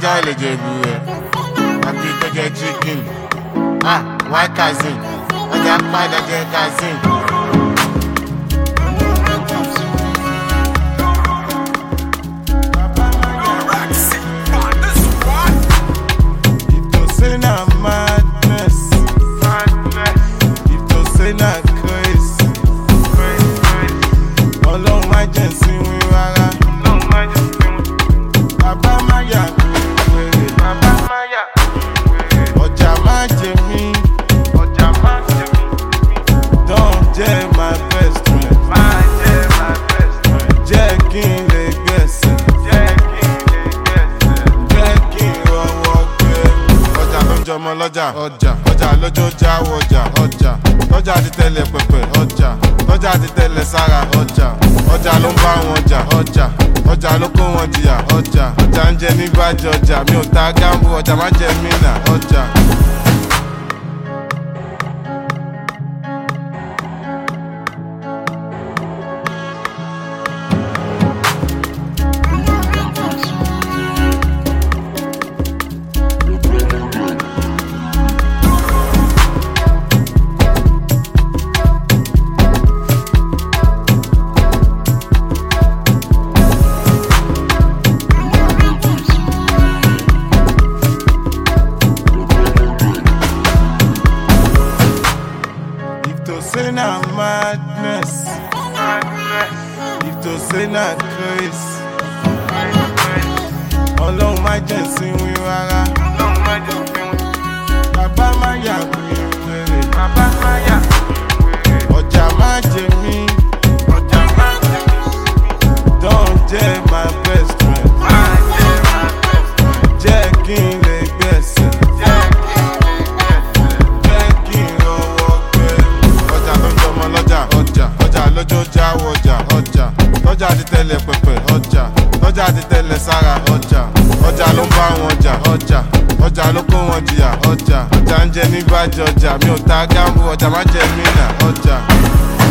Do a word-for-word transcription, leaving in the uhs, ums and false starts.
ajá lè jẹ ìlú rẹ̀ àbí tó jẹ chicken. Ah, why cousin? Ọjà padà jẹ cousin. If to say na madness, if to say na crazy, Ọlọ́run má jẹ́ sí wí rárá. Bàbá má yà mí wèrè, bàbá má yà mí wèrè. Ọjà má jẹ mí, ọjà má jẹ mí. Don't jẹ́ my best friend, má jẹ́ my best friend. Jẹ́ kí n lè gbẹ̀sẹ̀, jẹ́ kí n lè gbẹ̀sẹ̀. Jẹ́ kí n rọwọ́ gbé. Ọjà ló ń jọmọ lọ́jà, ọjà ọjà lójó jáwọ́ ọjà, ọjà tọ́jà ti tẹ̀lẹ̀ pẹ̀pẹ̀, ọjà tọ́jà ti tẹ̀lẹ̀ sára, ọjà ọjà ló ń bá wọn jà, ọjà ọjà ló kó wọn jìyà, ọjà ọjà ń jẹ ní bàjẹ́, ọjà mi ò ta gáàmù, ọjà má jẹ mí nà, ọjà. To say na madness, if to say na crazy, Ọlọ́run má jẹ́ sí wí rárá. Bàbá má yà mí wèrè, bàbá má yà mí wèrè. Ọjà má jẹ mí, ọjà má jẹ mí. Don't jẹ́ my best friend, má jẹ́ my best friend. Jẹ́ kí n lè gbẹ̀sẹ̀, jẹ́ kí n lè gbẹ̀sẹ̀. Jẹ́ kí n rọwọ́ gbé. Ọjà ló ń jọmọ lọ́jà, ọjà ọjà lójó jáwọ́ ọjà, ọjà tọ́jà ti tẹ̀lẹ̀ pẹ̀pẹ̀, ọjà tọ́jà ti tẹ̀lẹ̀ sára, ọjà ọjà ló ń bá wọn jà, ọjà ọjà ló kó wọn jìyà, ọjà ọjà ń jẹ ní bàjẹ́, ọjà mi ò ta gáàmù, ọjà má jẹ mí nà, ọjà.